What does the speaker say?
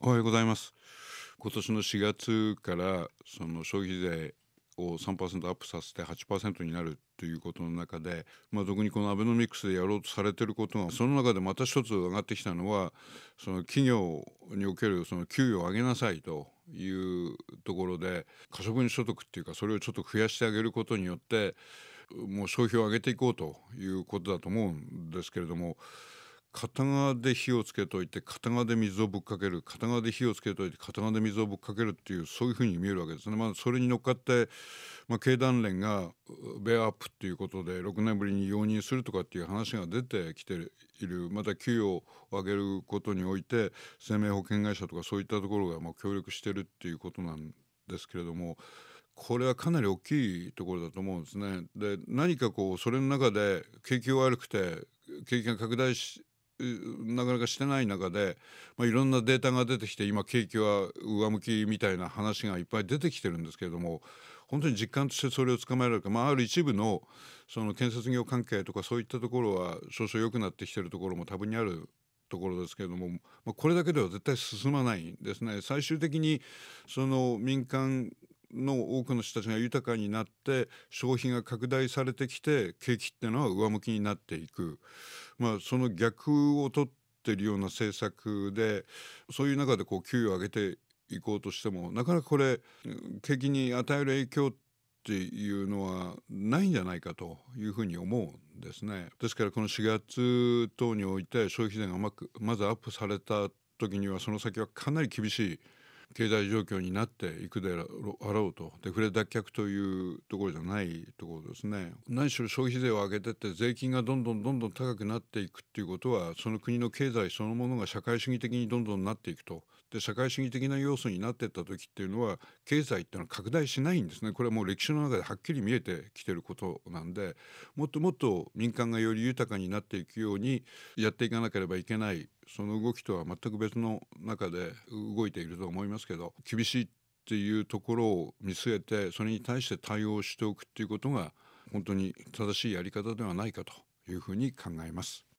おはようございます。今年の4月からその消費税を 3% アップさせて 8% になるということの中で、特にこのアベノミクスでやろうとされていることが、その中でまた一つ上がってきたのは、その企業におけるその給与を上げなさいというところで、可処分所得っていうか、それをちょっと増やしてあげることによってもう消費を上げていこうということだと思うんですけれども、片側で火をつけといて片側で水をぶっかける、片側で火をつけといて片側で水をぶっかけるっていう、そういうふうに見えるわけですね。それに乗っかって、経団連がベアアップっていうことで6年ぶりに容認するとかっていう話が出てきている。また給与を上げることにおいて生命保険会社とかそういったところが協力してるっていうことなんですけれども、これはかなり大きいところだと思うんですね。で、何かそれの中で景気が悪くて景気が拡大なかなかしてない中で、いろんなデータが出てきて、今景気は上向きみたいな話がいっぱい出てきてるんですけれども、本当に実感としてそれをつかまえられるか、ある一部のその建設業関係とかそういったところは少々良くなってきてるところも多分にあるところですけれども、これだけでは絶対進まないんですね。最終的にその民間の多くの人たちが豊かになって消費が拡大されてきて、景気っていうのは上向きになっていく。その逆を取っているような政策で、そういう中で給与を上げていこうとしても、なかなかこれ景気に与える影響っていうのはないんじゃないかというふうに思うんですね。ですからこの4月等において消費税がまずアップされた時には、その先はかなり厳しい経済状況になっていくであろうと。デフレ脱却というところじゃないところですね。何しろ消費税を上げてって税金がどんどん高くなっていくっていうことは、その国の経済そのものが社会主義的にどんどんなっていくと。で、社会主義的な要素になっていった時っていうのは、経済っていうのは拡大しないんですね。これはもう歴史の中ではっきり見えてきてることなんで、もっともっと民間がより豊かになっていくようにやっていかなければいけない。その動きとは全く別の中で動いていると思いますけど、厳しいっていうところを見据えて、それに対して対応しておくっていうことが本当に正しいやり方ではないかというふうに考えます。